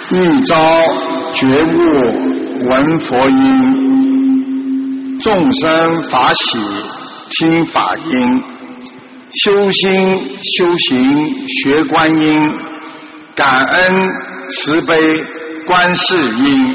一朝觉悟闻佛音，众生法喜听法音，修心修行学观音，感恩慈悲观世音。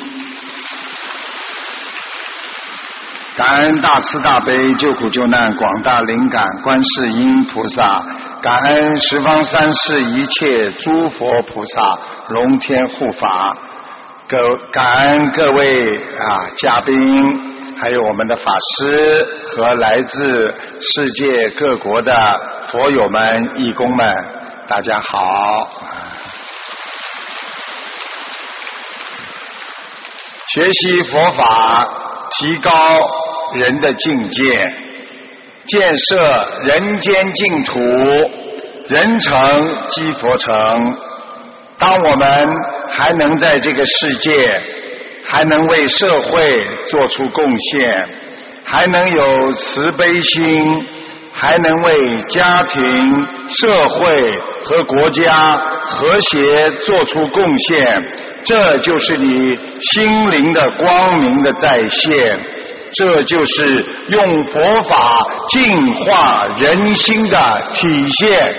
感恩大慈大悲救苦救难广大灵感观世音菩萨，感恩十方三世一切诸佛菩萨龙天护法，感恩各位嘉宾，还有我们的法师和来自世界各国的佛友们义工们，大家好。学习佛法，提高人的境界，建设人间净土，人成即佛成。当我们还能在这个世界，还能为社会做出贡献，还能有慈悲心，还能为家庭、社会和国家和谐做出贡献，这就是你心灵的光明的再现，这就是用佛法净化人心的体现。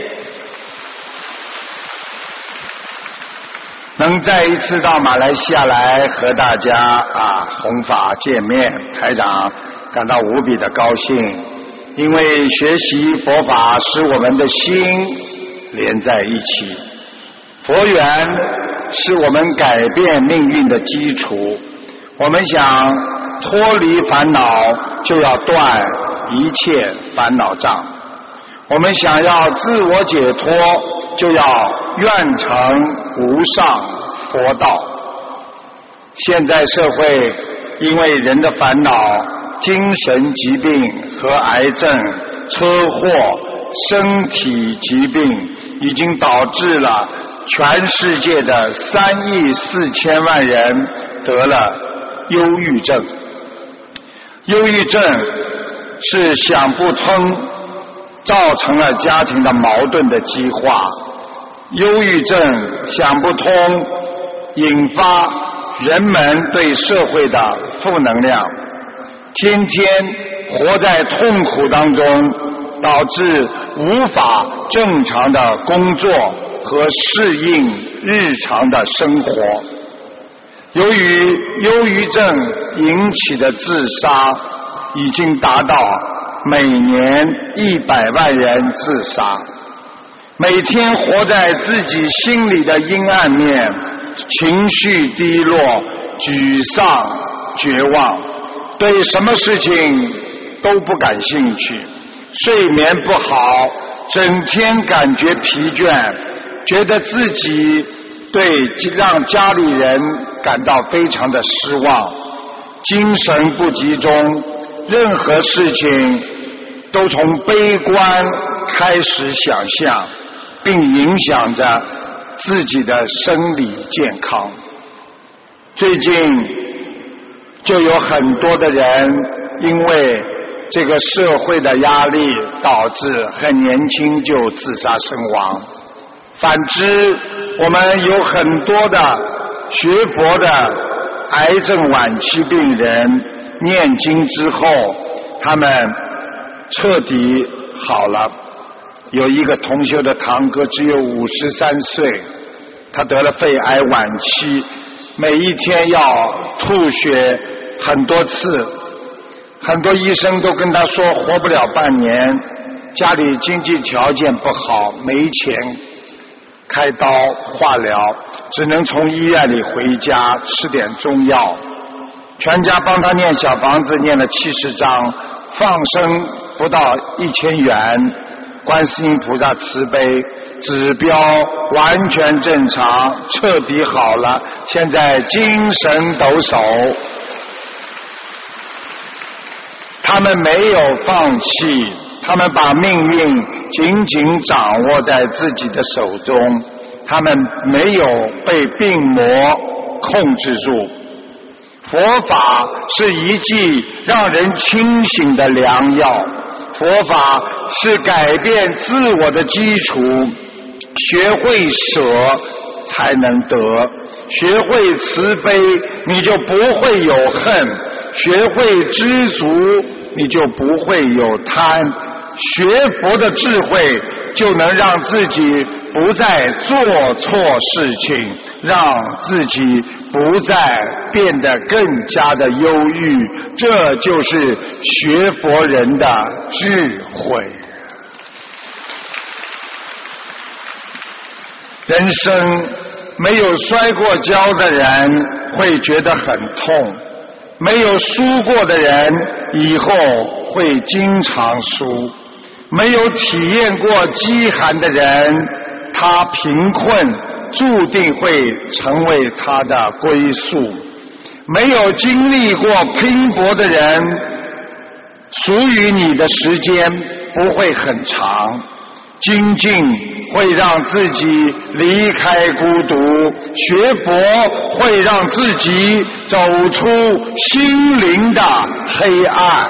能再一次到马来西亚来和大家弘法见面，台长感到无比的高兴，因为学习佛法使我们的心连在一起，佛缘是我们改变命运的基础。我们想脱离烦恼，就要断一切烦恼障；我们想要自我解脱，就要愿成无上佛道。现在社会因为人的烦恼，精神疾病和癌症、车祸、身体疾病已经导致了全世界的3亿4千万人得了忧郁症。忧郁症是想不通，造成了家庭的矛盾的激化。忧郁症想不通，引发人们对社会的负能量，天天活在痛苦当中，导致无法正常的工作和适应日常的生活。由于忧郁症引起的自杀已经达到每年100万人自杀，每天活在自己心里的阴暗面，情绪低落、沮丧、绝望，对什么事情都不感兴趣，睡眠不好，整天感觉疲倦，觉得自己让家里人感到非常的失望，精神不集中，任何事情都从悲观开始想象，并影响着自己的生理健康。最近就有很多的人因为这个社会的压力，导致很年轻就自杀身亡。反之，我们有很多的学佛的癌症晚期病人念经之后，他们彻底好了。有一个同修的堂哥只有53岁，他得了肺癌晚期，每一天要吐血很多次，很多医生都跟他说活不了半年，家里经济条件不好，没钱开刀化疗，只能从医院里回家吃点中药。全家帮他念小房子，念了70章，放生不到1000元，观世音菩萨慈悲，指标完全正常，彻底好了，现在精神抖擞。他们没有放弃，他们把命运紧紧掌握在自己的手中，他们没有被病魔控制住。佛法是一剂让人清醒的良药，佛法是改变自我的基础，学会舍才能得。学会慈悲，你就不会有恨；学会知足，你就不会有贪。学佛的智慧，就能让自己不再做错事情，让自己不再变得更加的忧郁。这就是学佛人的智慧。人生没有摔过跤的人会觉得很痛，没有输过的人以后会经常输，没有体验过饥寒的人，他贫困注定会成为他的归宿。没有经历过拼搏的人，属于你的时间不会很长。精进会让自己离开孤独，学佛会让自己走出心灵的黑暗。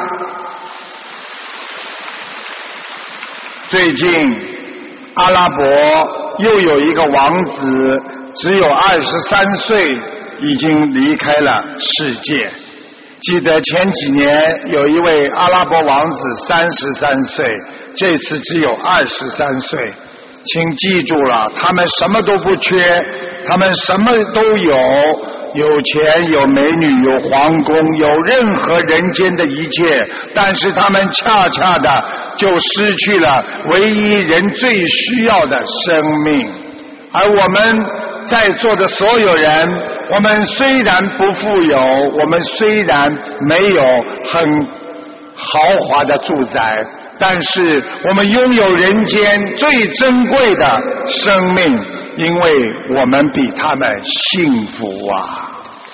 最近阿拉伯又有一个王子，只有23岁已经离开了世界。记得前几年有一位阿拉伯王子33岁，这次只有23岁。请记住了，他们什么都不缺，他们什么都有，有钱有美女有皇宫，有任何人间的一切，但是他们恰恰的就失去了唯一人最需要的生命。而我们在座的所有人，我们虽然不富有，我们虽然没有很豪华的住宅，但是我们拥有人间最珍贵的生命，因为我们比他们幸福啊！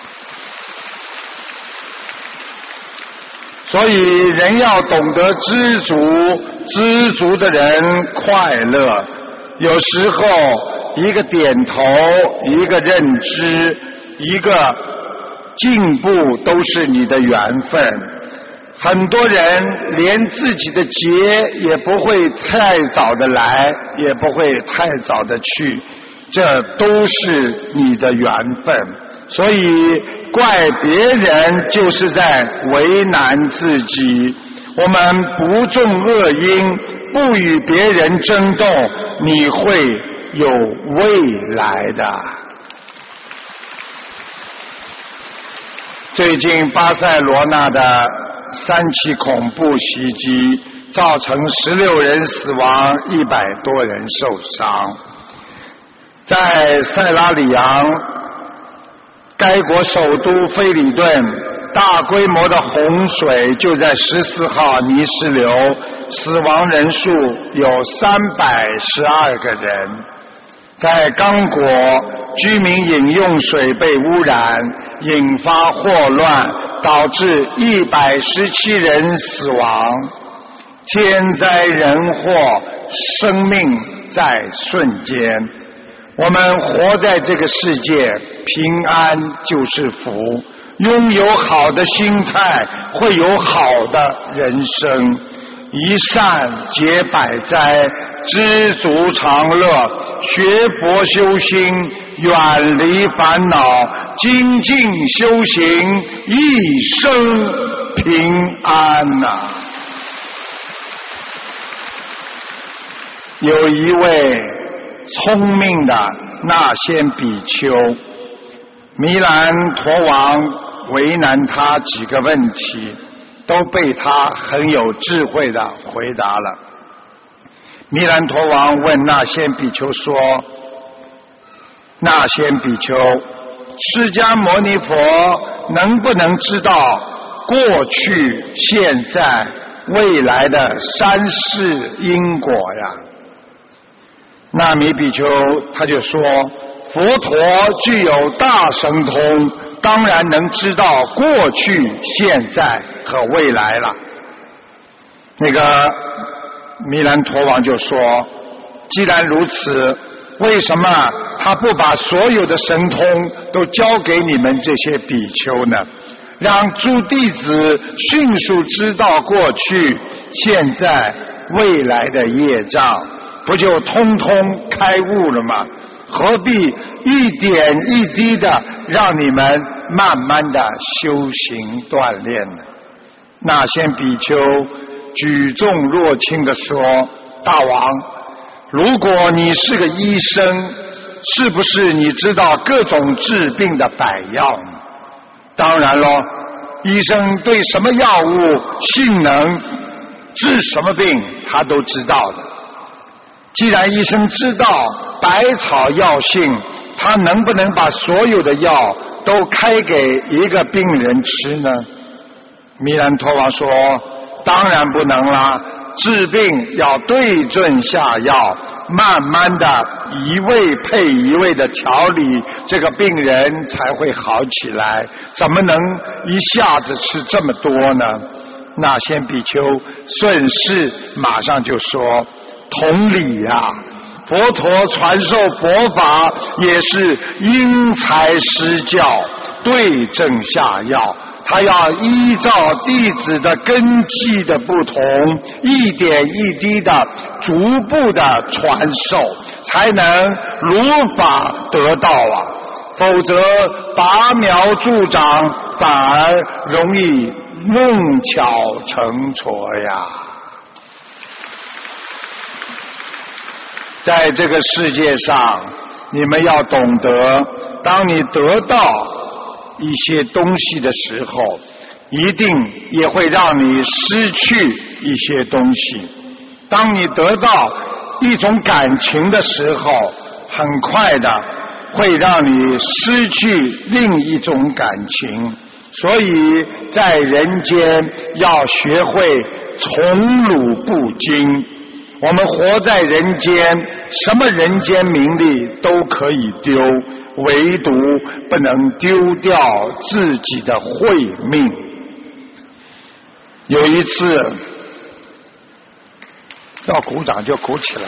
所以人要懂得知足，知足的人快乐。有时候一个点头，一个认知，一个进步都是你的缘分。很多人连自己的劫也不会太早的来，也不会太早的去，这都是你的缘分。所以怪别人就是在为难自己。我们不种恶因，不与别人争斗，你会有未来的。最近巴塞罗那的3起恐怖袭击，造成16人死亡，100多人受伤。在塞拉利昂，该国首都菲里顿，大规模的洪水就在14号泥石流，死亡人数有312个人。在刚果，居民饮用水被污染，引发霍乱，导致117人死亡。天灾人祸，生命在瞬间。我们活在这个世界，平安就是福。拥有好的心态，会有好的人生。一善解百灾，知足常乐。学佛修心，远离烦恼，精进修行，一生平安呐。有一位聪明的那仙比丘，弥兰陀王为难他几个问题，都被他很有智慧的回答了。弥兰陀王问那仙比丘说：那仙比丘，释迦牟尼佛能不能知道过去、现在、未来的3世因果呀？那弥比丘他就说：佛陀具有大神通，当然能知道过去、现在和未来了。那个弥兰陀王就说：既然如此，为什么他不把所有的神通都交给你们这些比丘呢？让诸弟子迅速知道过去、现在、未来的业障，不就通通开悟了吗？ 何必一点一滴的让你们慢慢的修行锻炼呢？那仙比丘举重若轻的说：大王，如果你是个医生，是不是你知道各种治病的百药呢？当然咯，医生对什么药物性能治什么病他都知道的。既然医生知道百草药性，他能不能把所有的药都开给一个病人吃呢？弥兰陀王说：当然不能啦，治病要对症下药，慢慢的一味配一味的调理，这个病人才会好起来，怎么能一下子吃这么多呢？那仙比丘顺势马上就说：同理啊，佛陀传授佛法也是因材施教，对症下药，他要依照弟子的根基的不同，一点一滴的逐步的传授，才能如法得道啊，否则拔苗助长，反而容易弄巧成拙呀。在这个世界上，你们要懂得，当你得到一些东西的时候，一定也会让你失去一些东西。当你得到一种感情的时候，很快的会让你失去另一种感情。所以在人间要学会宠辱不惊。我们活在人间，什么人间名利都可以丢，唯独不能丢掉自己的慧命。有一次，要鼓掌就鼓起来，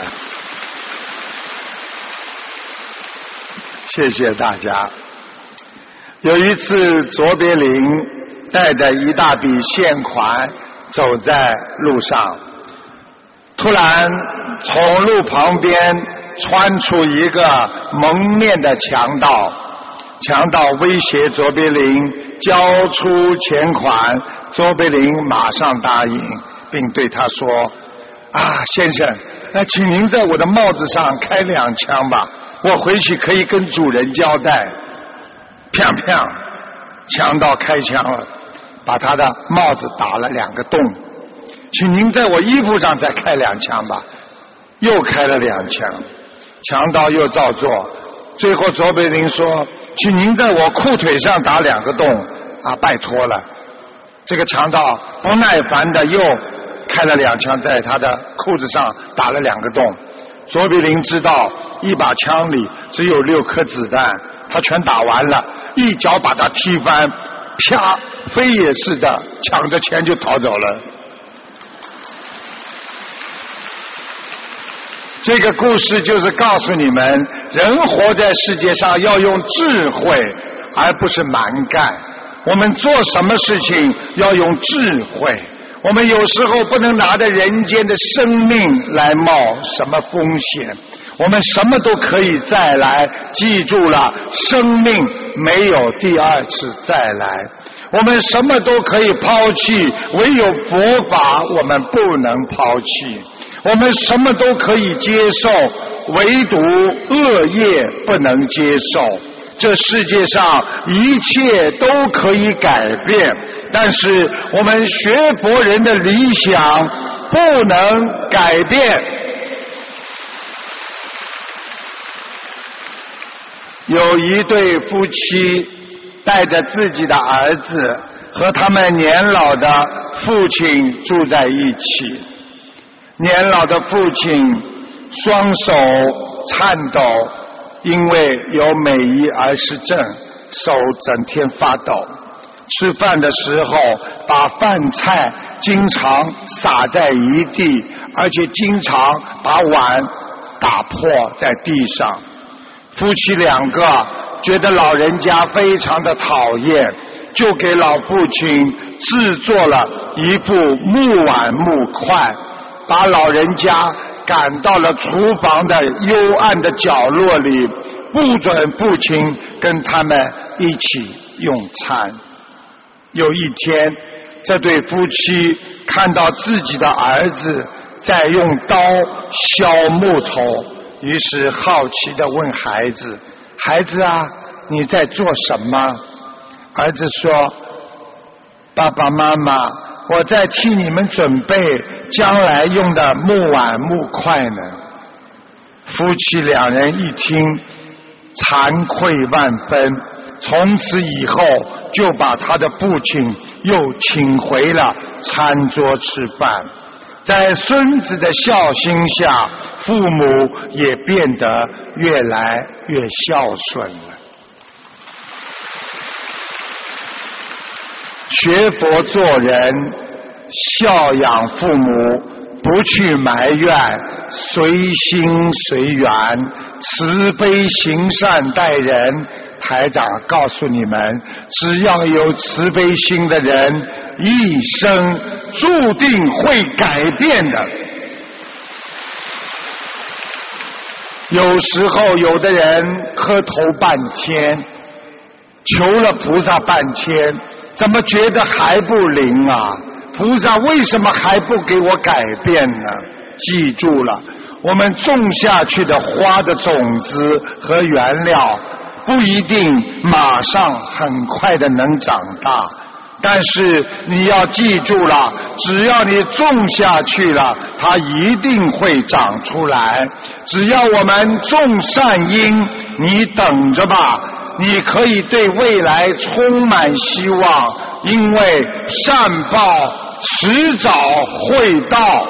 谢谢大家。有一次，卓别林带着一大笔现款走在路上，突然从路旁边窜出一个蒙面的强盗，强盗威胁卓别林交出钱款，卓别林马上答应，并对他说：先生，请您在我的帽子上开2枪吧，我回去可以跟主人交代。砰砰，强盗开枪了，把他的帽子打了2个洞。请您在我衣服上再开2枪吧，又开了2枪，强盗又照做。最后卓别林说：请您在我裤腿上打2个洞，拜托了。这个强盗不耐烦的又开了2枪，在他的裤子上打了2个洞。卓别林知道一把枪里只有6颗子弹，他全打完了，一脚把他踢翻，啪，飞也似的抢着钱就逃走了。这个故事就是告诉你们，人活在世界上要用智慧，而不是蛮干。我们做什么事情要用智慧，我们有时候不能拿着人间的生命来冒什么风险，我们什么都可以再来，记住了，生命没有第2次再来。我们什么都可以抛弃，唯有佛法我们不能抛弃。我们什么都可以接受，唯独恶业不能接受。这世界上一切都可以改变，但是我们学佛人的理想不能改变。有一对夫妻带着自己的儿子和他们年老的父亲住在一起。年老的父亲双手颤抖，因为有美伊尔氏症，手整天发抖。吃饭的时候把饭菜经常洒在一地，而且经常把碗打破在地上。夫妻2个觉得老人家非常的讨厌，就给老父亲制作了一副木碗木筷，把老人家赶到了厨房的幽暗的角落里， 不准父亲跟他们一起用餐。有一天，这对夫妻看到自己的儿子在用刀削木头，于是好奇地问孩子：孩子啊，你在做什么？儿子说：爸爸妈妈，我在替你们准备将来用的木碗木筷呢。夫妻两人一听，惭愧万分，从此以后就把他的父亲又请回了餐桌吃饭。在孙子的孝心下，父母也变得越来越孝顺了。学佛做人，孝养父母，不去埋怨，随心随缘，慈悲行善待人。台长告诉你们，只要有慈悲心的人，一生注定会改变的。有时候有的人磕头半天，求了菩萨半天，怎么觉得还不灵啊？菩萨为什么还不给我改变呢？记住了，我们种下去的花的种子和原料不一定马上很快的能长大，但是你要记住了，只要你种下去了，它一定会长出来。只要我们种善因，你等着吧，你可以对未来充满希望，因为善报迟早会到。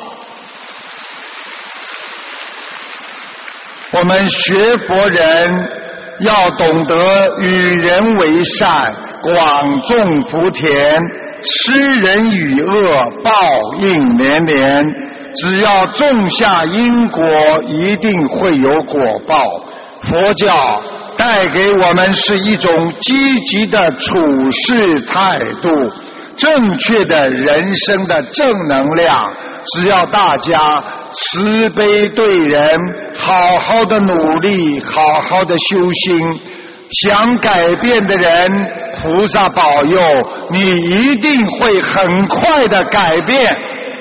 我们学佛人要懂得与人为善，广种福田，施人与恶，报应连连。只要种下因果，一定会有果报。佛教带给我们是一种积极的处事态度，正确的人生的正能量。只要大家慈悲对人，好好的努力，好好的修心，想改变的人，菩萨保佑，你一定会很快的改变。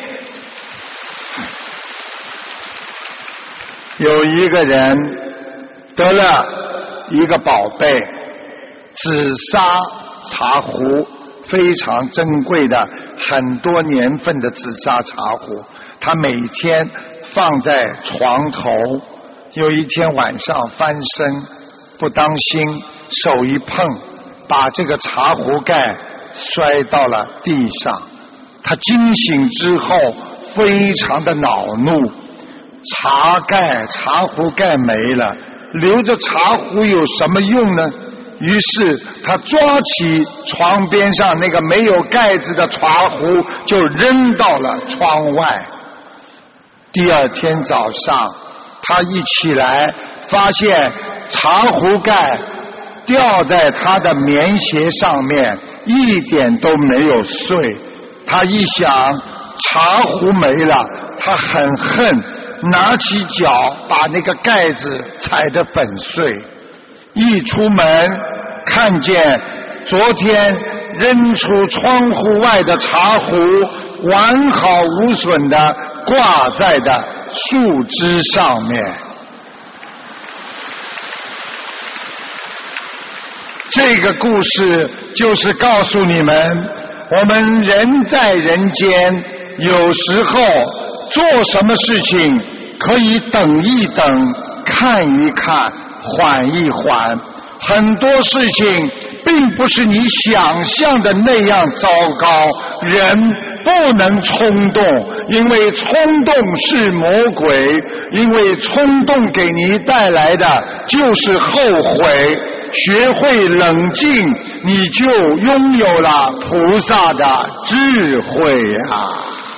有一个人得了一个宝贝，紫砂茶壶，非常珍贵的很多年份的紫砂茶壶，他每天放在床头。有一天晚上翻身不当心，手一碰，把这个茶壶盖摔到了地上。他惊醒之后非常的恼怒，茶壶盖没了，留着茶壶有什么用呢？于是他抓起床边上那个没有盖子的茶壶，就扔到了窗外。第二天早上，他一起来，发现茶壶盖掉在他的棉鞋上面，一点都没有碎。他一想，茶壶没了，他很恨，拿起脚把那个盖子踩得粉碎。一出门，看见昨天扔出窗户外的茶壶完好无损地挂在的树枝上面。这个故事就是告诉你们，我们人在人间，有时候做什么事情可以等一等，看一看，缓一缓。很多事情并不是你想象的那样糟糕，人不能冲动，因为冲动是魔鬼，因为冲动给你带来的就是后悔。学会冷静，你就拥有了菩萨的智慧啊！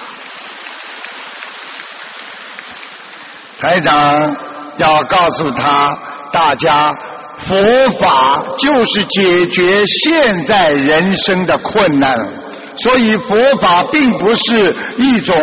台长要告诉大家，佛法就是解决现在人生的困难，所以佛法并不是一种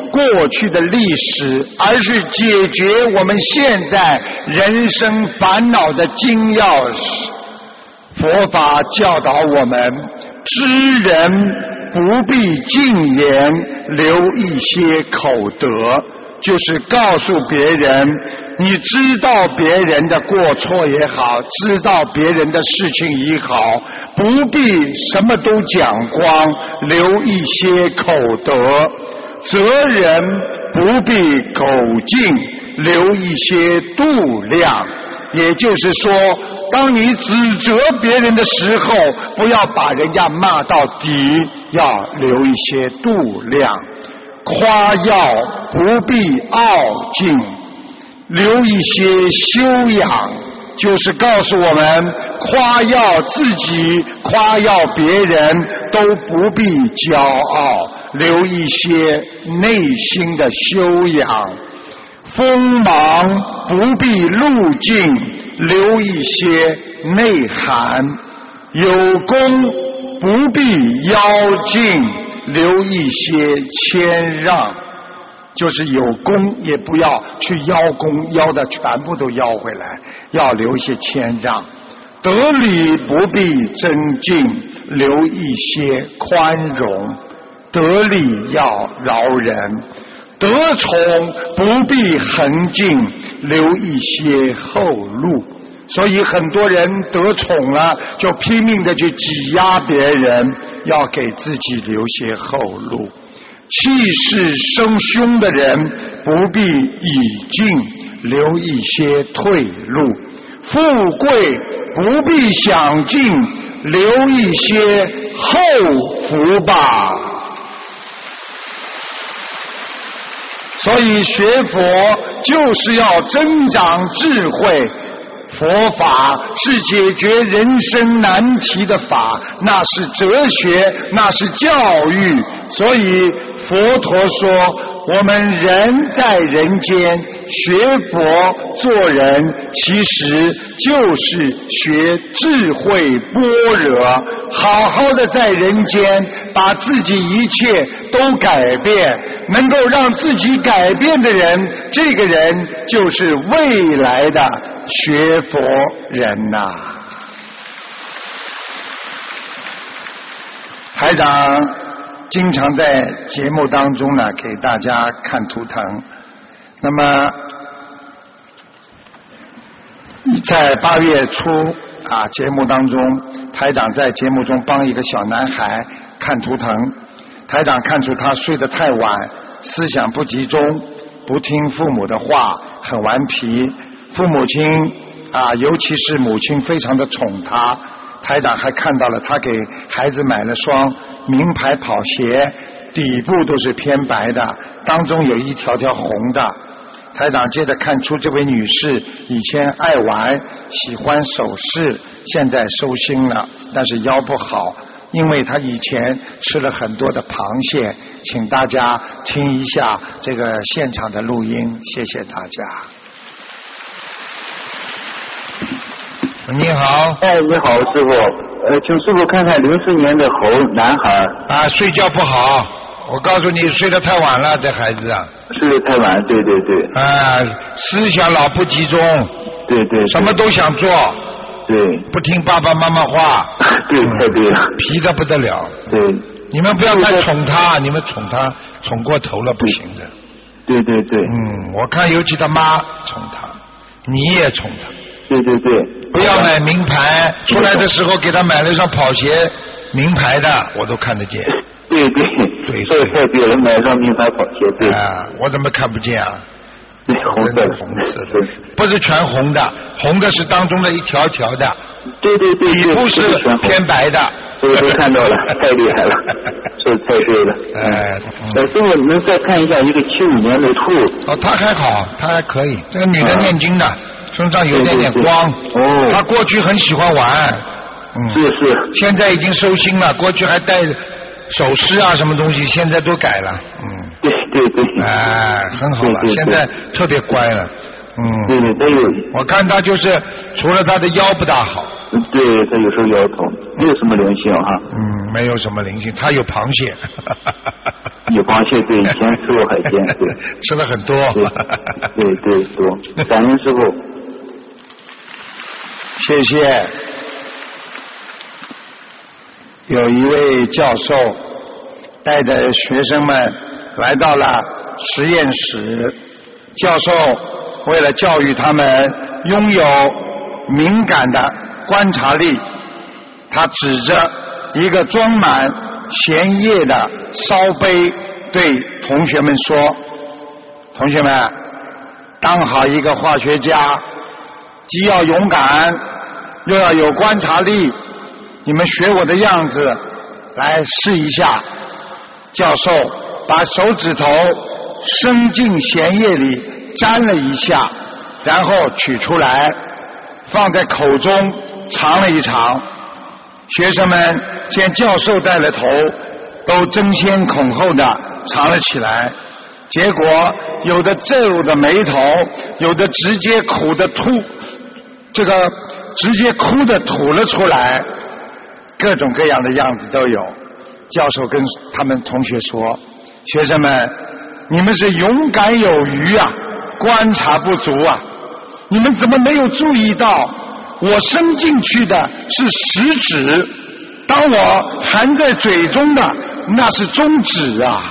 过去的历史，而是解决我们现在人生烦恼的金钥匙。佛法教导我们，知人不必尽言，留一些口德，就是告诉别人，你知道别人的过错也好，知道别人的事情也好，不必什么都讲光，留一些口德。责人不必苟尽，留一些度量。也就是说，当你指责别人的时候，不要把人家骂到底，要留一些度量。夸耀不必傲尽，留一些修养，就是告诉我们，夸耀自己夸耀别人都不必骄傲，留一些内心的修养。锋芒不必露尽，留一些内涵。有功不必邀尽，留一些谦让。就是有功也不要去邀功，邀的全部都邀回来，要留一些谦让。得理不必增进，留一些宽容。得理要饶人，得宠不必横进，留一些后路。所以很多人得宠了，就拼命的去挤压别人，要给自己留些后路。气势生凶的人不必以进，留一些退路。富贵不必享尽，留一些后福吧。所以学佛就是要增长智慧，佛法是解决人生难题的法，那是哲学，那是教育。所以佛陀说，我们人在人间学佛做人，其实就是学智慧般若，好好的在人间把自己一切都改变，能够让自己改变的人，这个人就是未来的学佛人呐。台长经常在节目当中呢给大家看图腾。那么在8月初节目当中，台长在节目中帮一个小男孩看图腾。台长看出他睡得太晚，思想不集中，不听父母的话，很顽皮。父母亲尤其是母亲非常的宠他。台长还看到了他给孩子买了双名牌跑鞋，底部都是偏白的，当中有一条条红的。台长接着看出这位女士以前爱玩，喜欢首饰，现在收心了，但是腰不好，因为她以前吃了很多的螃蟹。请大家听一下这个现场的录音，谢谢大家。你好。 你好，师傅。请师傅看看04年的猴男孩。 睡觉不好，我告诉你，睡得太晚了，这孩子睡得太晚，对对对。 思想老不集中。 对对。 什么都想做。 对。 不听爸爸妈妈话。 对，太对了。 皮得不得了。 对。 你们不要太宠他，你们宠他宠过头了不行的。 对对对。 我看尤其他妈宠他，你也宠他。 对对对。 不要买名牌，出来的时候给他买了一双跑鞋，名牌的我都看得见。 对对对，说的太对了，买一双名牌跑鞋，对。 我怎么看不见啊？ 对，红色的， 红色的，不是全红的，红的是当中的一条条的。 对对对， 底部是偏白的。 我都看到了，太厉害了，说的太对了。师傅，你们再看一下一个75年的兔。 他还好，他还可以。这个女的念经的。身上有点光。他过去很喜欢玩。 是。 现在已经收心了，过去还戴首饰什么东西，现在都改了。 对对对。 很好了，现在特别乖了。 对对，他有。 我看他就是除了他的腰不大好。 对，他有时候腰疼，没有什么灵性哈。 没有什么灵性，他有螃蟹。 鱼螃蟹对，以前吃过海鲜，对， 吃了很多。 对，多。感恩师父。 谢谢。有一位教授带着学生们来到了实验室，教授为了教育他们拥有敏感的观察力，他指着一个装满咸液的烧杯对同学们说，同学们，当好一个化学家，既要勇敢又要有观察力，你们学我的样子来试一下。教授把手指头伸进咸液里沾了一下，然后取出来放在口中尝了一尝。学生们见教授带了头，都争先恐后的尝了起来，结果有的皱着眉头，有的直接哭的吐了出来，各种各样的样子都有。教授跟他们同学说，学生们，你们是勇敢有余啊，观察不足啊，你们怎么没有注意到我伸进去的是食指，当我含在嘴中的那是中指啊。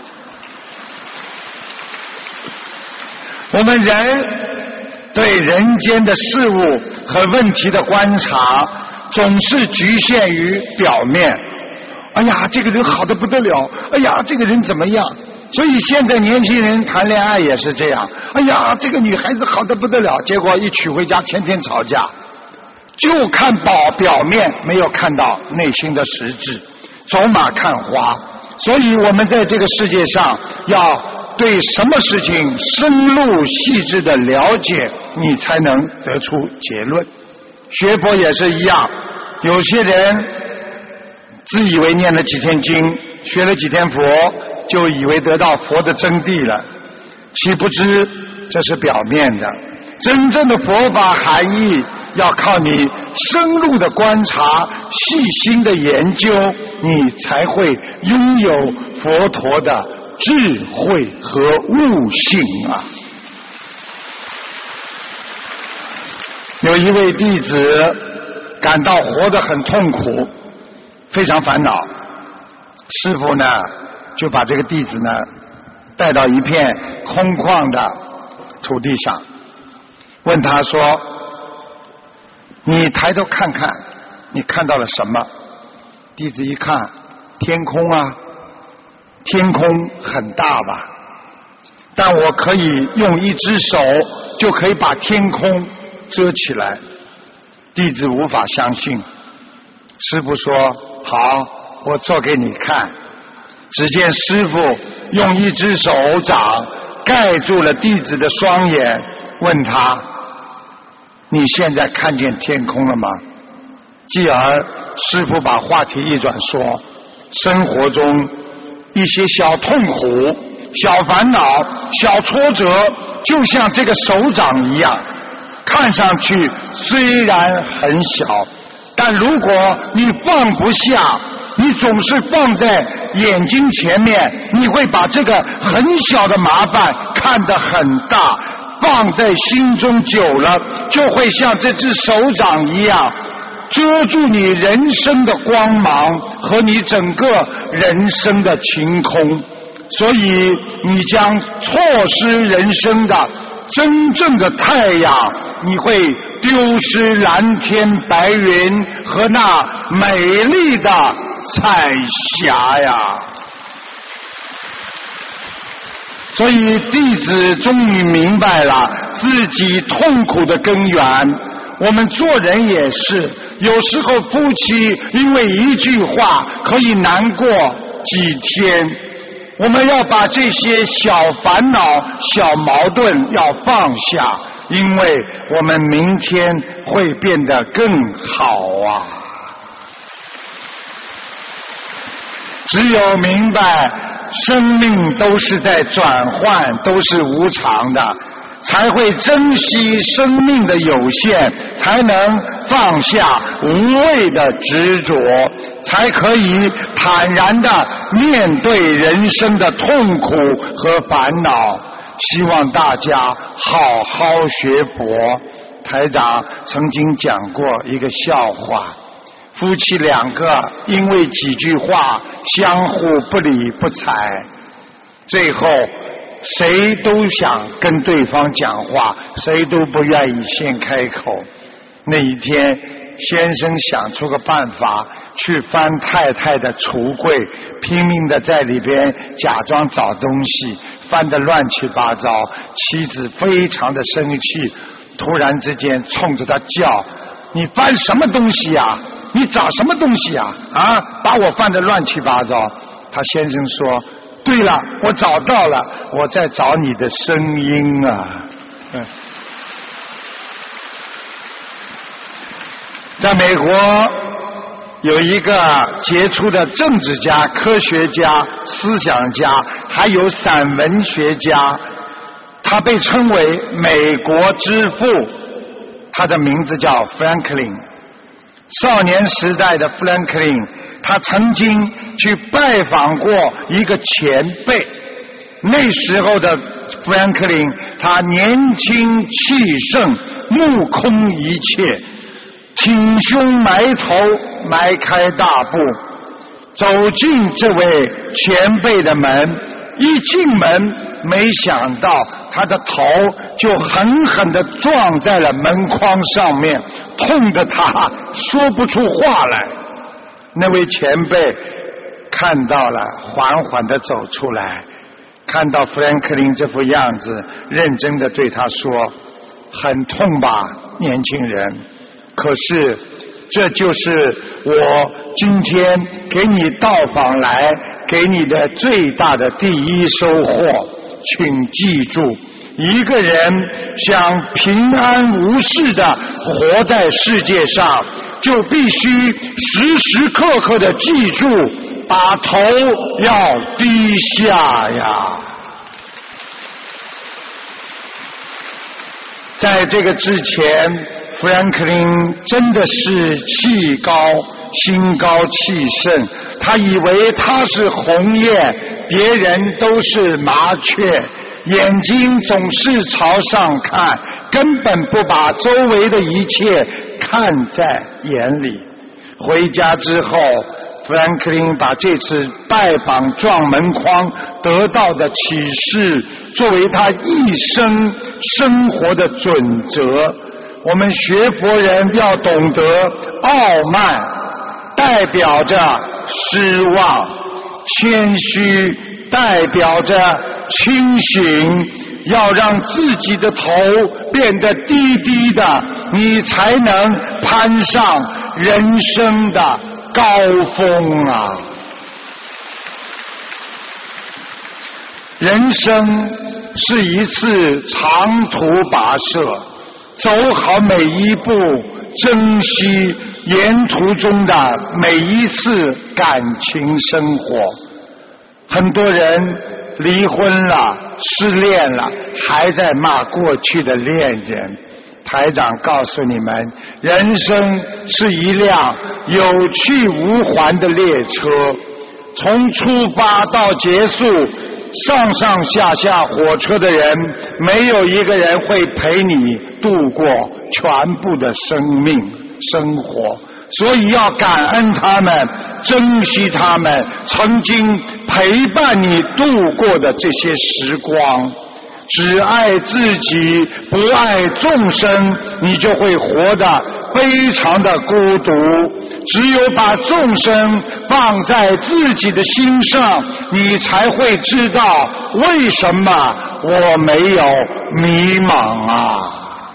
我们人对人间的事物和问题的观察总是局限于表面，哎呀这个人好得不得了，哎呀这个人怎么样，所以现在年轻人谈恋爱也是这样，哎呀这个女孩子好得不得了，结果一娶回家天天吵架，就看表面，没有看到内心的实质，走马看花。所以我们在这个世界上要对什么事情深入细致的了解，你才能得出结论。学佛也是一样，有些人自以为念了几天经，学了几天佛，就以为得到佛的真谛了，岂不知这是表面的。真正的佛法含义要靠你深入的观察，细心的研究，你才会拥有佛陀的智慧和悟性啊。有一位弟子感到活得很痛苦，非常烦恼，师父呢就把这个弟子呢带到一片空旷的土地上，问他说，你抬头看看，你看到了什么？弟子一看，天空啊，天空很大吧，但我可以用一只手就可以把天空遮起来。弟子无法相信，师父说，好，我做给你看。只见师父用一只手掌盖住了弟子的双眼，问他，你现在看见天空了吗？继而师父把话题一转说，生活中一些小痛苦、小烦恼、小挫折，就像这个手掌一样，看上去虽然很小，但如果你放不下，你总是放在眼睛前面，你会把这个很小的麻烦看得很大，放在心中久了，就会像这只手掌一样，遮住你人生的光芒和你整个人生的晴空。所以你将错失人生的真正的太阳，你会丢失蓝天白云和那美丽的彩霞呀。所以弟子终于明白了自己痛苦的根源。我们做人也是，有时候夫妻因为一句话可以难过几天，我们要把这些小烦恼、小矛盾要放下，因为我们明天会变得更好啊。只有明白生命都是在转换，都是无常的，才会珍惜生命的有限，才能放下无谓的执着，才可以坦然地面对人生的痛苦和烦恼。希望大家好好学佛。台长曾经讲过一个笑话，夫妻两个因为几句话相互不理不睬，最后谁都想跟对方讲话，谁都不愿意先开口。那一天先生想出个办法，去翻太太的橱柜，拼命的在里边假装找东西，翻得乱七八糟。妻子非常的生气，突然之间冲着他叫：你翻什么东西呀？你找什么东西呀？啊，把我翻得乱七八糟。他先生说：对了，我找到了，我在找你的声音啊。在美国有一个杰出的政治家、科学家、思想家，还有散文学家，他被称为美国之父，他的名字叫富兰克林。少年时代的富兰克林，他曾经去拜访过一个前辈。那时候的富兰克林，他年轻气盛，目空一切，挺胸埋头，迈开大步走进这位前辈的门。一进门，没想到他的头就狠狠地撞在了门框上面，痛得他说不出话来。那位前辈看到了，缓缓地走出来，看到富兰克林这副样子，认真地对他说：很痛吧，年轻人，可是这就是我今天给你到访来给你的最大的第一收获。请记住，一个人想平安无事地活在世界上，就必须时时刻刻地记住，把头要低下呀。在这个之前，富兰克林真的是气高心高气盛，他以为他是鸿雁，别人都是麻雀，眼睛总是朝上看，根本不把周围的一切看在眼里。回家之后，富兰克林把这次拜访撞门框得到的启示作为他一生生活的准则。我们学佛人要懂得，傲慢代表着失望，谦虚代表着清醒，要让自己的头变得低低的，你才能攀上人生的高峰啊！人生是一次长途跋涉，走好每一步，珍惜沿途中的每一次感情生活。很多人离婚了，失恋了，还在骂过去的恋人。台长告诉你们，人生是一辆有去无还的列车，从出发到结束，上上下下火车的人，没有一个人会陪你度过全部的生命生活，所以要感恩他们，珍惜他们曾经陪伴你度过的这些时光。只爱自己，不爱众生，你就会活得非常的孤独。只有把众生放在自己的心上，你才会知道为什么我没有迷茫啊。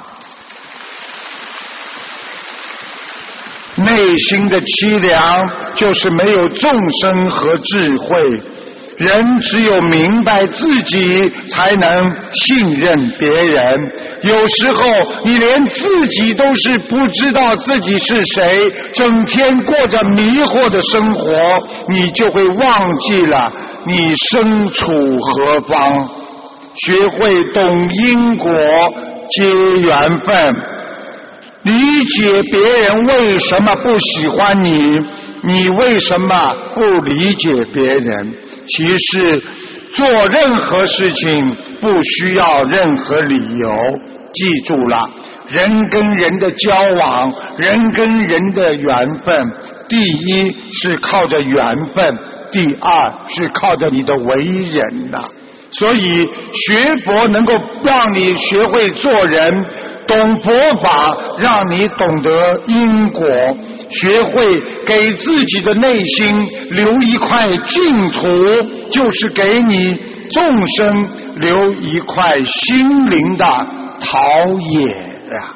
内心的凄凉就是没有众生和智慧。人只有明白自己，才能信任别人。有时候你连自己都是不知道自己是谁，整天过着迷惑的生活，你就会忘记了你身处何方。学会懂因果，结缘分， 理解别人为什么不喜欢你，你为什么不理解别人。其实做任何事情不需要任何理由，记住了，人跟人的交往，人跟人的缘分，第一是靠着缘分，第二是靠着你的为人呐。所以学佛能够让你学会做人，懂佛法让你懂得因果，学会给自己的内心留一块净土，就是给你众生留一块心灵的陶冶呀。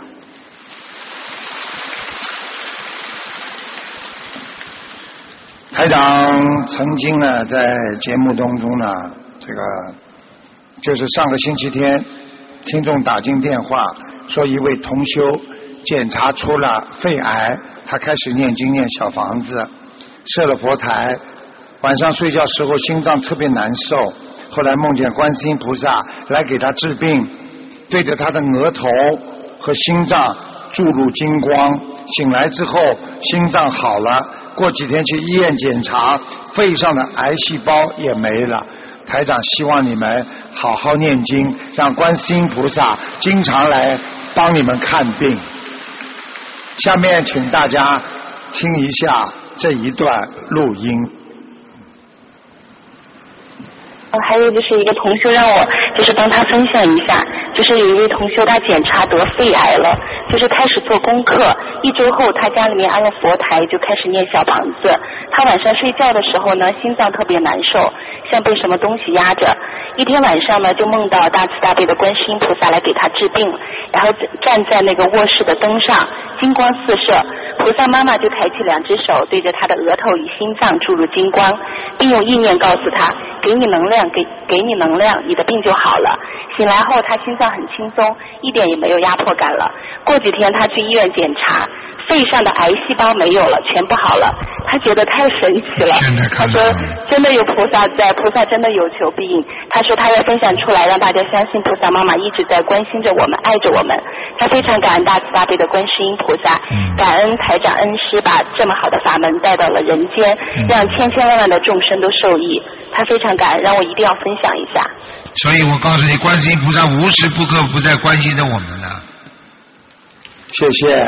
台长曾经呢在节目当中呢，这个就是上个星期天听众打进电话说一位同修检查出了肺癌，他开始念经念小房子，设了佛台，晚上睡觉时候心脏特别难受，后来梦见观世音菩萨来给他治病，对着他的额头和心脏注入金光，醒来之后心脏好了，过几天去医院检查，肺上的癌细胞也没了。台长希望你们好好念经，让观世音菩萨经常来帮你们看病。下面请大家听一下这一段录音。 还有就是一个同修让我就是帮他分享一下，就是有一位同修他检查得肺癌了，就是开始做功课，1周后他家里面安了佛台，就开始念小房子。他晚上睡觉的时候呢，心脏特别难受，像被什么东西压着。一天晚上呢，就梦到大慈大悲的观世音菩萨来给他治病，然后站在那个卧室的灯上，金光四射。菩萨妈妈就抬起2只手对着他的额头与心脏注入金光，并用意念告诉他，给你能量，给你能量，你的病就好了。醒来后他心脏很轻松，一点也没有压迫感了。过几天他去医院检查，肺上的癌细胞没有了，全部好了。他觉得太神奇了，他说真的有菩萨在，菩萨真的有求必应。他说他要分享出来，让大家相信菩萨妈妈一直在关心着我们，爱着我们。他非常感恩大慈大悲的观世音菩萨，感恩台长恩师把这么好的法门带到了人间，让千千万万的众生都受益。他非常感恩，让我一定要分享一下。 所以我告诉你，观世音菩萨无时不刻不在关心着我们呢。谢谢。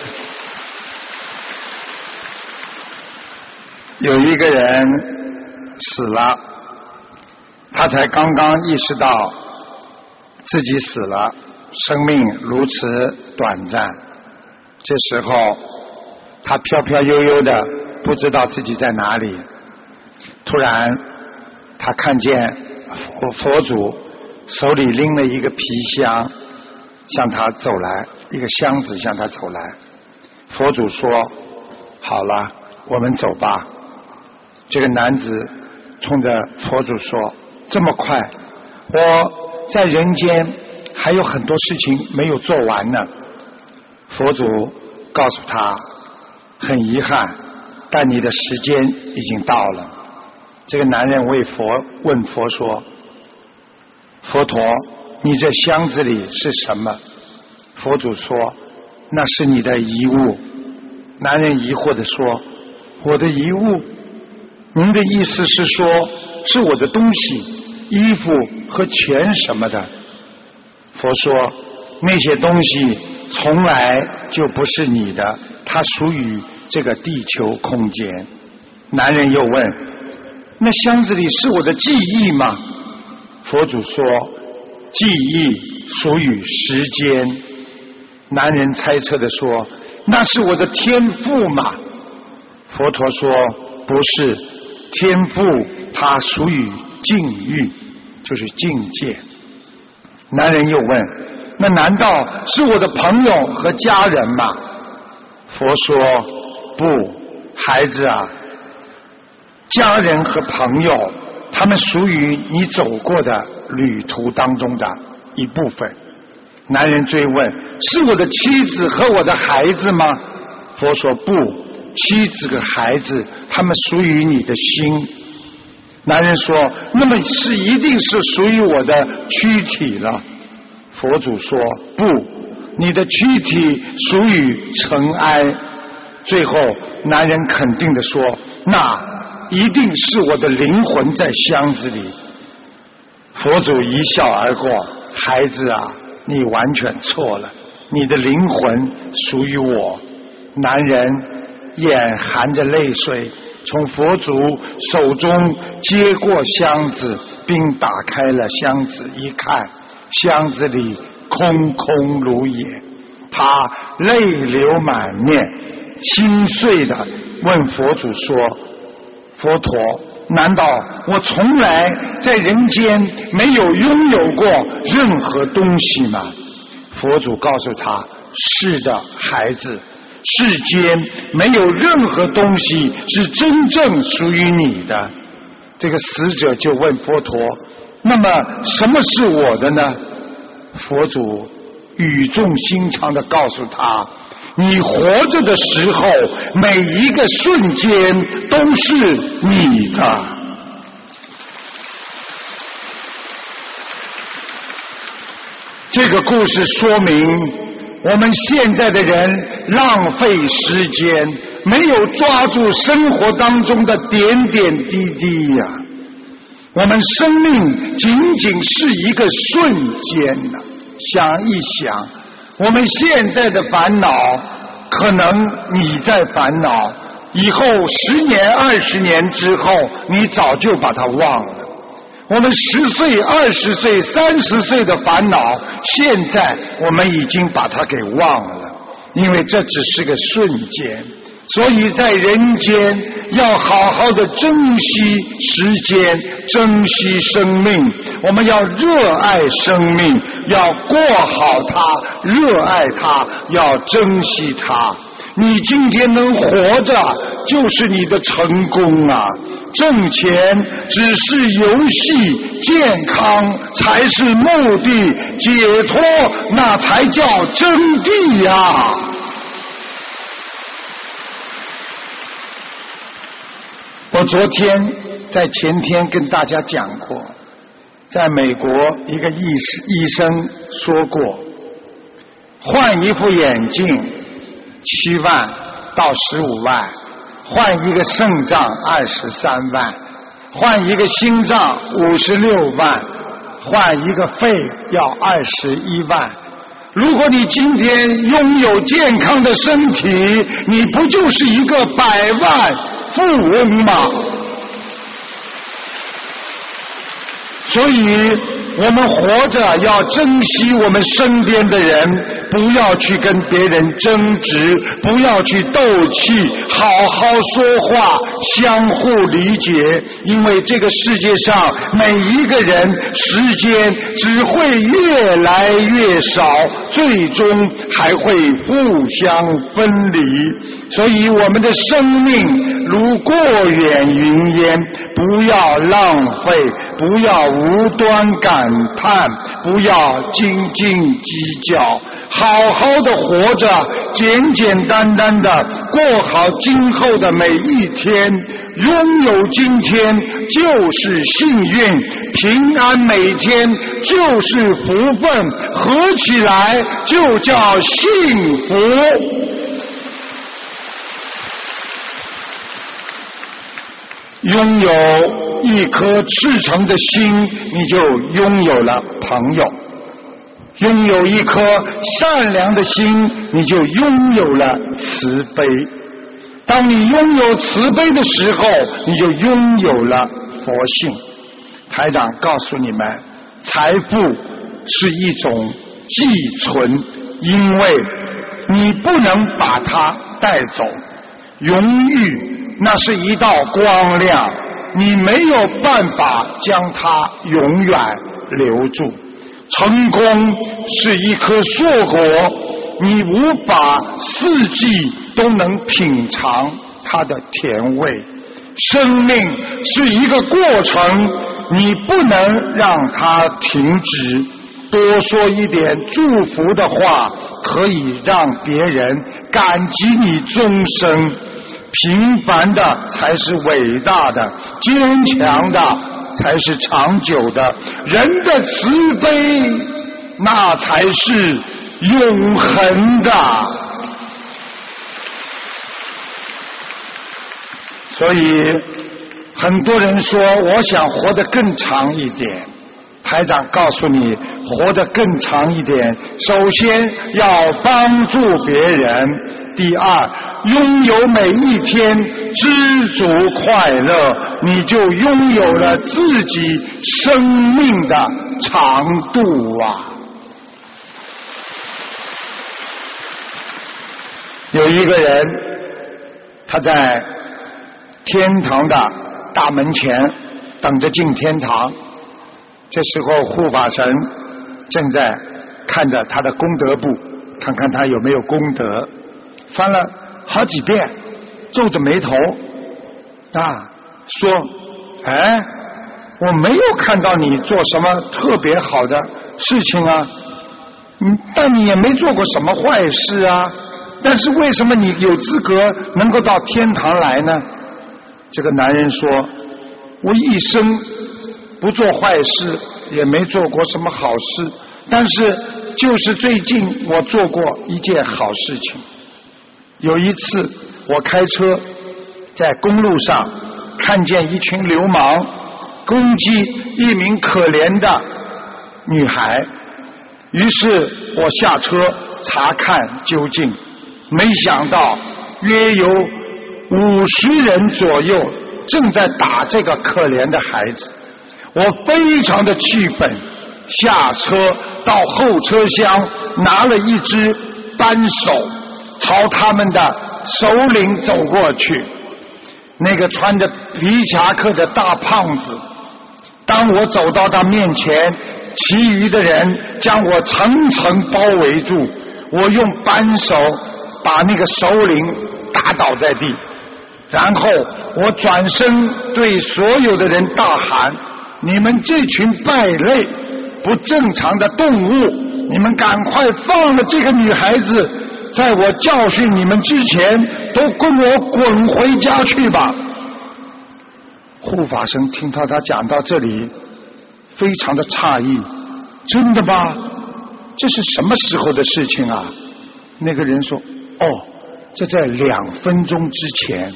有一个人死了，他才刚刚意识到自己死了，生命如此短暂。这时候他飘飘悠悠的不知道自己在哪里，突然他看见佛祖手里拎了一个皮箱向他走来，一个箱子向他走来。佛祖说，好了，我们走吧。这个男子冲着佛祖说，这么快，我在人间还有很多事情没有做完呢。佛祖告诉他，很遗憾，但你的时间已经到了。这个男人问佛说，佛陀，你这箱子里是什么？佛祖说，那是你的遗物。男人疑惑地说，我的遗物？您的意思是说，是我的东西，衣服和钱什么的？佛说，那些东西从来就不是你的，它属于这个地球空间。男人又问，那箱子里是我的记忆吗？佛祖说，记忆属于时间。男人猜测地说，那是我的天赋吗？佛陀说，不是，天赋它属于境遇，就是境界。男人又问，那难道是我的朋友和家人吗？佛说，不，孩子啊，家人和朋友他们属于你走过的旅途当中的一部分。男人追问，是我的妻子和我的孩子吗？佛说，不，妻子和孩子他们属于你的心。男人说，那么一定是属于我的躯体了。佛祖说，不， 你的躯体属于尘埃。最后男人肯定地说，那一定是我的灵魂在箱子里。佛祖一笑而过，孩子啊，你完全错了，你的灵魂属于我。男人眼含着泪水从佛祖手中接过箱子，并打开了箱子，一看箱子里空空如也，他泪流满面，心碎地问佛祖说，佛陀，难道我从来在人间没有拥有过任何东西吗？佛祖告诉他，是的，孩子，世间没有任何东西是真正属于你的。这个死者就问佛陀，那么什么是我的呢？佛祖语重心长地告诉他，你活着的时候每一个瞬间都是你的。这个故事说明我们现在的人浪费时间，没有抓住生活当中的点点滴滴呀。我们生命仅仅是一个瞬间呐，想一想，我们现在的烦恼，可能你在烦恼，以后10年、20年之后，你早就把它忘了。我们10岁、20岁、30岁的烦恼，现在我们已经把它给忘了，因为这只是个瞬间。所以在人间要好好的珍惜时间，珍惜生命，我们要热爱生命，要过好它，热爱它，要珍惜它。你今天能活着就是你的成功啊！挣钱只是游戏，健康才是目的，解脱那才叫真谛呀！我昨天在前天跟大家讲过，在美国一个医生说过，换一副眼镜7万到15万，换一个肾脏23万，换一个心脏56万，换一个肺要21万。如果你今天拥有健康的身体，你不就是一个100万富翁吗？所以我们活着要珍惜我们身边的人，不要去跟别人争执，不要去斗气，好好说话，相互理解。因为这个世界上每一个人时间只会越来越少，最终还会互相分离。所以我们的生命如过眼云烟，不要浪费，不要无端感叹，不要斤斤计较，好好的活着，简简单单的过好今后的每一天。拥有今天就是幸运，平安每天就是福分，合起来就叫幸福。拥有一颗赤诚的心，你就拥有了朋友；拥有一颗善良的心，你就拥有了慈悲。当你拥有慈悲的时候，你就拥有了佛性。台长告诉你们，财富是一种寄存，因为你不能把它带走。荣誉那是一道光亮，你没有办法将它永远留住。成功是一颗硕果，你无法4季都能品尝它的甜味。生命是一个过程，你不能让它停止。多说一点祝福的话，可以让别人感激你终生。平凡的才是伟大的，坚强的才是长久的。人的慈悲，那才是永恒的。所以很多人说我想活得更长一点，台长告诉你，活得更长一点，首先要帮助别人，第二，拥有每一天知足快乐，你就拥有了自己生命的长度啊！有一个人，他在天堂的大门前等着进天堂，这时候护法神正在看着他的功德簿，看看他有没有功德，翻了好几遍，皱着眉头说：哎，我没有看到你做什么特别好的事情啊，但你也没做过什么坏事啊，但是为什么你有资格能够到天堂来呢？这个男人说：我一生不做坏事，也没做过什么好事，但是就是最近我做过一件好事情。有一次我开车在公路上看见一群流氓攻击一名可怜的女孩，于是我下车查看究竟，没想到约有50人左右正在打这个可怜的孩子。我非常的气愤，下车到后车厢拿了一支扳手，朝他们的首领走过去。那个穿着皮夹克的大胖子，当我走到他面前，其余的人将我层层包围住，我用扳手把那个首领打倒在地，然后我转身对所有的人大喊：你们这群败类，不正常的动物，你们赶快放了这个女孩子，在我教训你们之前都跟我滚回家去吧。护法神听到他讲到这里非常的诧异，真的吗？这是什么时候的事情啊？那个人说：这在2分钟之前。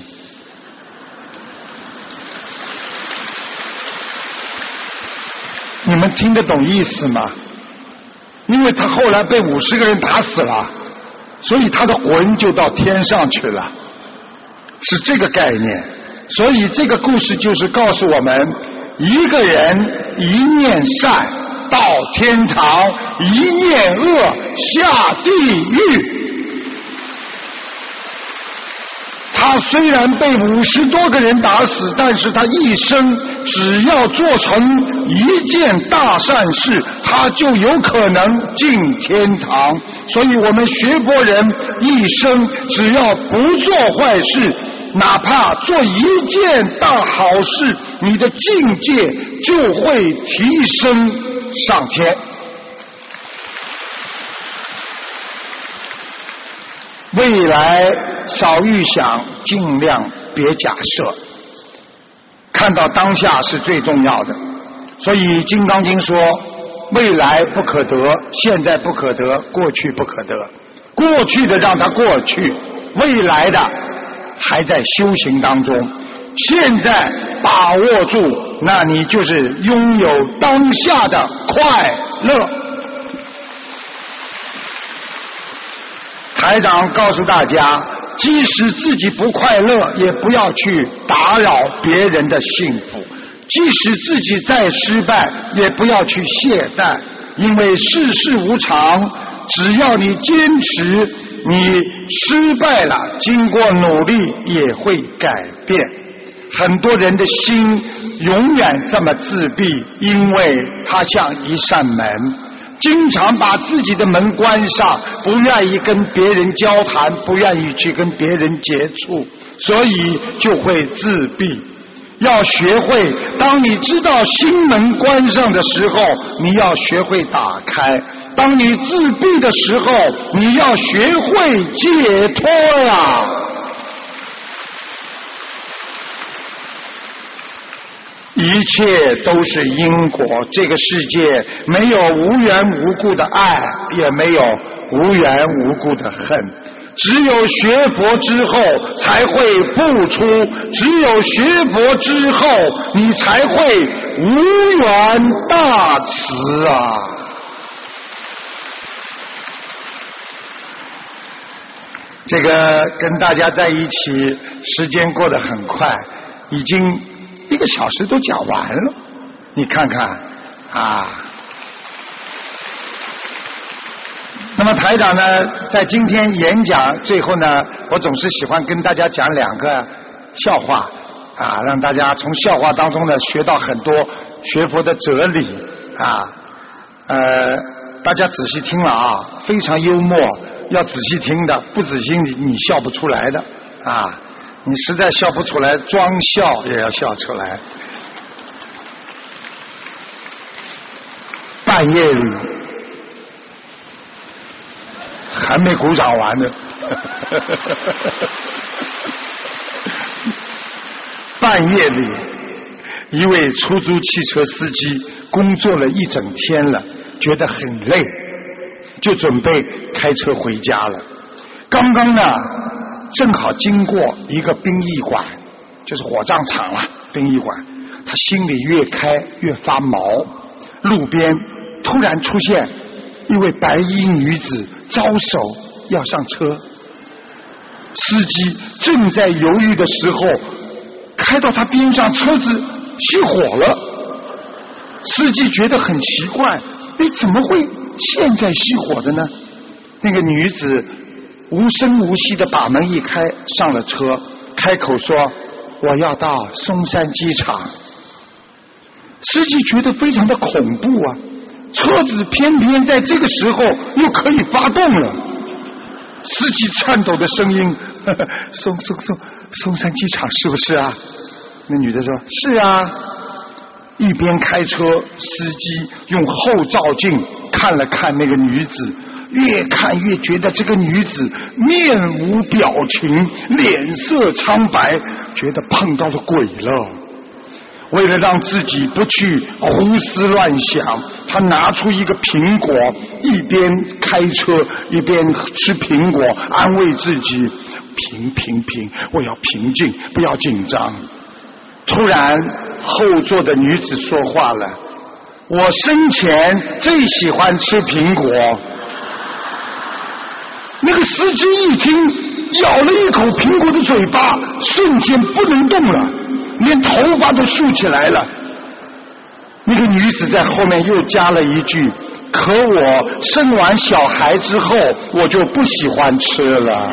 你们听得懂意思吗？因为他后来被50个人打死了，所以他的魂就到天上去了，是这个概念。所以这个故事就是告诉我们，一个人一念善到天堂，一念恶下地狱。他虽然被50多个人打死，但是他一生只要做成一件大善事，他就有可能进天堂。所以我们学佛人一生只要不做坏事，哪怕做一件大好事，你的境界就会提升上天。未来少预想，尽量别假设，看到当下是最重要的。所以《金刚经》说，未来不可得，现在不可得，过去不可得。过去的让它过去，未来的还在修行当中，现在把握住，那你就是拥有当下的快乐。台长告诉大家，即使自己不快乐，也不要去打扰别人的幸福；即使自己再失败，也不要去懈怠，因为世事无常，只要你坚持，你失败了，经过努力也会改变。很多人的心永远这么自闭，因为它像一扇门，经常把自己的门关上，不愿意跟别人交谈，不愿意去跟别人接触，所以就会自闭。要学会，当你知道心门关上的时候，你要学会打开；当你自闭的时候，你要学会解脱呀。一切都是因果，这个世界没有无缘无故的爱，也没有无缘无故的恨。只有学佛之后才会付出，只有学佛之后你才会无缘大慈啊！这个跟大家在一起，时间过得很快，已经1个小时都讲完了。你看看啊。那么台长呢，在今天演讲最后呢，我总是喜欢跟大家讲2个笑话啊，让大家从笑话当中呢学到很多学佛的哲理啊。大家仔细听了啊，非常幽默，要仔细听的，不仔细你笑不出来的啊。你实在笑不出来，装笑也要笑出来。半夜里。还没鼓掌完呢。半夜里，一位出租汽车司机工作了1整天了，觉得很累，就准备开车回家了。刚刚呢，正好经过一个殡仪馆，就是火葬场了，殡仪馆。他心里越开越发毛，路边突然出现一位白衣女子，招手要上车。司机正在犹豫的时候，开到他边上，车子熄火了。司机觉得很奇怪，怎么会现在熄火的呢？那个女子无声无息的把门一开，上了车，开口说：“我要到松山机场。”司机觉得非常的恐怖啊，车子偏偏在这个时候又可以发动了。司机颤抖的声音：“松山机场是不是啊？”那女的说：“是啊。”一边开车，司机用后照镜看了看那个女子，越看越觉得这个女子面无表情，脸色苍白，觉得碰到了鬼了。为了让自己不去胡思乱想，他拿出一个苹果，一边开车一边吃苹果，安慰自己：平，我要平静，不要紧张。突然后座的女子说话了：“我生前最喜欢吃苹果。”那个司机一听，咬了一口苹果的嘴巴，瞬间不能动了，连头发都竖起来了。那个女子在后面又加了一句：“可我生完小孩之后，我就不喜欢吃了。”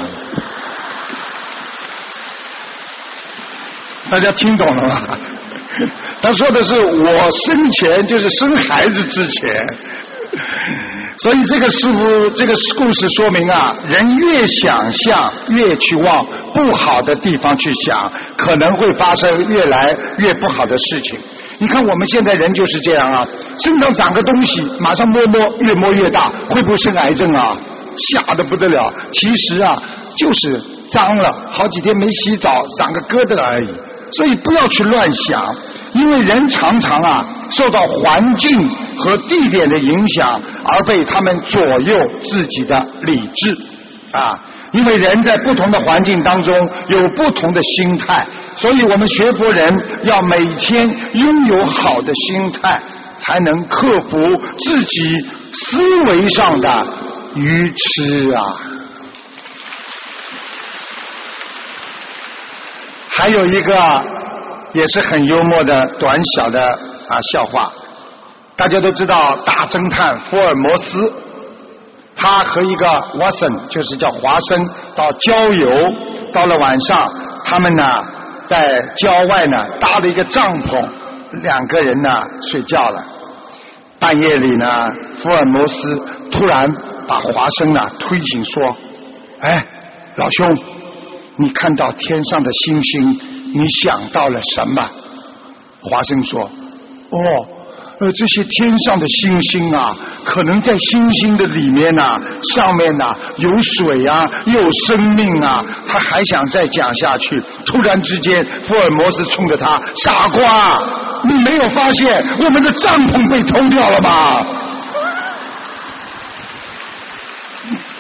大家听懂了吗？他说的是我生前，就是生孩子之前。所以这个故事说明啊，人越想象越去往不好的地方去想，可能会发生越来越不好的事情。你看我们现在人就是这样啊，身上长个东西，马上越摸越大，会不会生癌症啊？吓得不得了。其实啊，就是脏了，好几天没洗澡，长个疙瘩而已。所以不要去乱想，因为人常常啊受到环境和地点的影响，而被他们左右自己的理智啊。因为人在不同的环境当中有不同的心态，所以我们学佛人要每天拥有好的心态，才能克服自己思维上的愚痴啊。还有一个也是很幽默的短小的笑话，大家都知道大侦探福尔摩斯，他和一个 Watson 就是叫华生到郊游，到了晚上他们呢在郊外呢搭了一个帐篷，2个人呢睡觉了。半夜里呢福尔摩斯突然把华生呢推醒说：“哎，老兄，你看到天上的星星，你想到了什么？”华生说：“这些天上的星星啊，可能在星星的里面啊，上面啊有水啊，有生命啊。”他还想再讲下去，突然之间福尔摩斯冲着他：“傻瓜，你没有发现我们的帐篷被偷掉了吗？”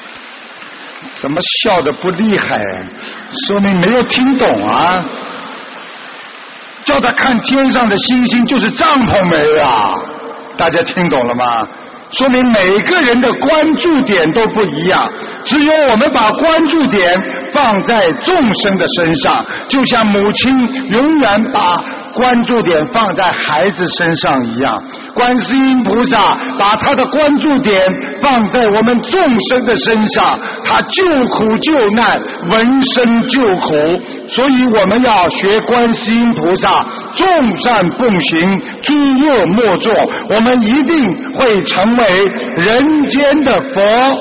怎么笑得不厉害？说明没有听懂啊！叫他看天上的星星，就是帐篷没了。大家听懂了吗？说明每个人的关注点都不一样，只有我们把关注点放在众生的身上，就像母亲永远把关注点放在孩子身上一样。观世音菩萨把他的关注点放在我们众生的身上，他救苦救难，闻声救苦。所以我们要学观世音菩萨，众善奉行，诸恶莫作，我们一定会成为人间的佛。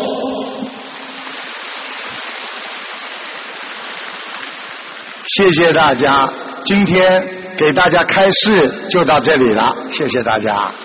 谢谢大家，今天给大家开示就到这里了，谢谢大家。